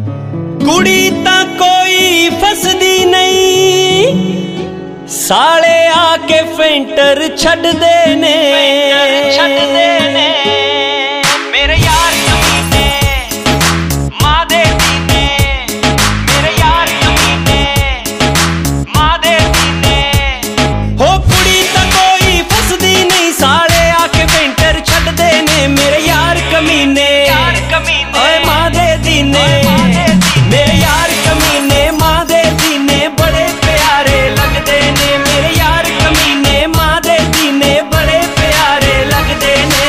कुड़ी तां कोई फसदी नहीं, साले आके फेंटर छड्डदे ने। मेरे यार कमीने मां दे दीने, मेरे यार कमीने मां दे दीने। हो कुड़ी तां कोई फसदी नहीं, साले आके फेंटर छड्डदे ने। मेरे यार कमीने ओए मां दे दीने, मेरे यार कमीने मां दे दीने बड़े प्यारे लगदे ने। मेरे यार कमीने मां दे दीने बड़े प्यारे लगदे ने।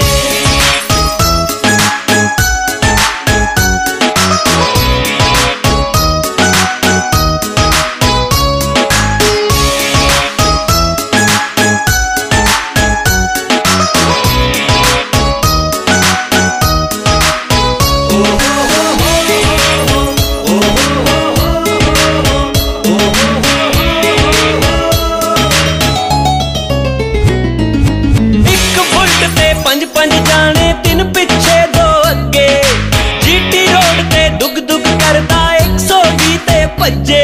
पंज जाने तीन पिछे दो अगे, जीटी रोड ते दुग दुग करदा 120 ते भज्जे।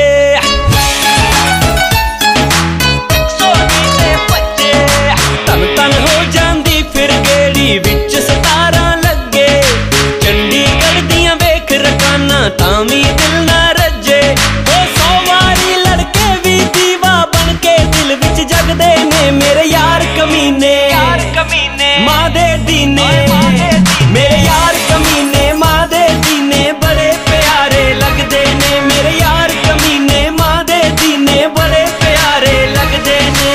120 ते भज्जे तन तन हो जांदी फिर गेड़ी विच 17 लगे। चंडीगढ़ दियां वेख रकाना तां वी दिल ना रज्जे। ओ 100 वारी लड़के भी दीवा बन के दिल विच जगदे ने। मेरे यार कमीने मां दे दीने, मेरे यार कमीने मां दे दीने बड़े प्यारे लगदे ने। मेरे यार कमीने मां दे दीने बड़े प्यारे लगदे ने।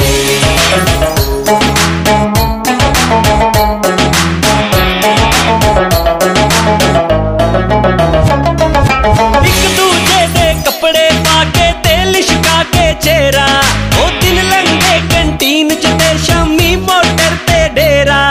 एक दूजे दे कपड़े पाके ते लिशका के चेहरा, ओ दिन लंघे कैंटीन च ते शामी मोटर ते डेरा।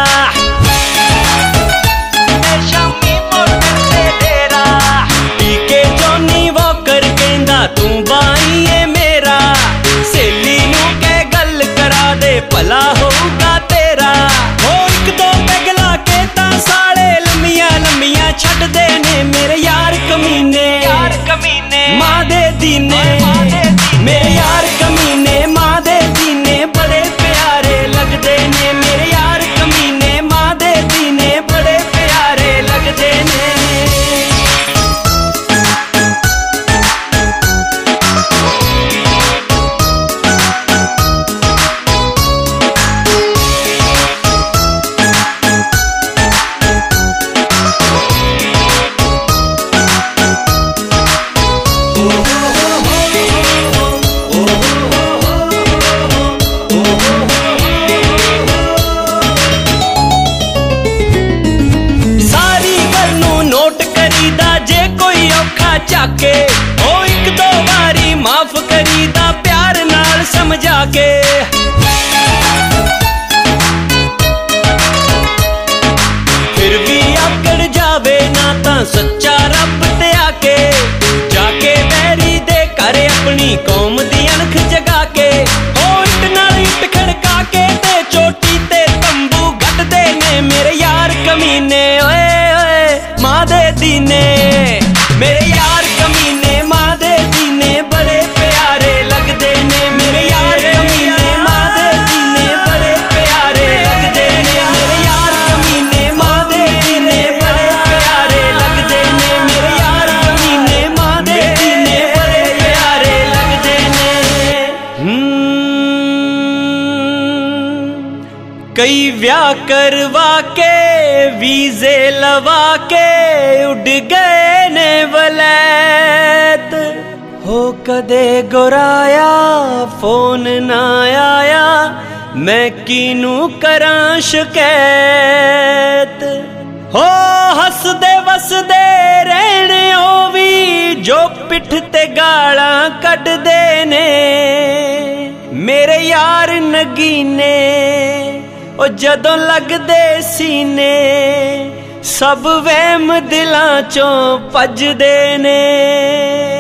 तू बाई है मेरा, सहेली नू कह गल करा दे भला होगा तेरा। हो एक दो पैगला के तां साले लम्मियां लम्मियां छड्डदे ने। मेरे यार कमीने मां दे दीने, मेरे यार कमीने मां दे दीने बड़े प्यारे लगदे ने। मेरे यार कमीने मां दे दीने बड़े प्यारे लगदे ने। जाके ओ एक दो बारी माफ करीदा प्यार नाल समझा के। फिर भी आकड़ जावे ना तां सच्चा रब ते आके, जाके बैरी दे घर अपनी कौम दी अणख जगा के। ओ इट नाल इट खड़का के ते चोटी ते तंबू गढ़दे ने। मेरे यार कमीने ओए ओए मां दे दीने, मेरे यार कमीने मां दे दीने बड़े प्यारे लगदे ने। मेरे यार कमीने मां दे दीने बड़े प्यारे लगदे ने। मेरे यार कमीने मां दे दीने बड़े प्यारे लगदे ने। मेरे यार कमीने मां दे दीने बड़े प्यारे लगदे ने। कई ब्याह करवा के वीजे लवा के उड़ गए ने वलैत। हो कदे गुराया फोन ना आया, मैं किनू करां शिकैत। हो हसदे वसदे रहने ओ भी जो पिठ ते गालां कढदे ने। मेरे यार नगीने ओ जदों लगदे सीने, सब वहम दिलां चों भजदे ने।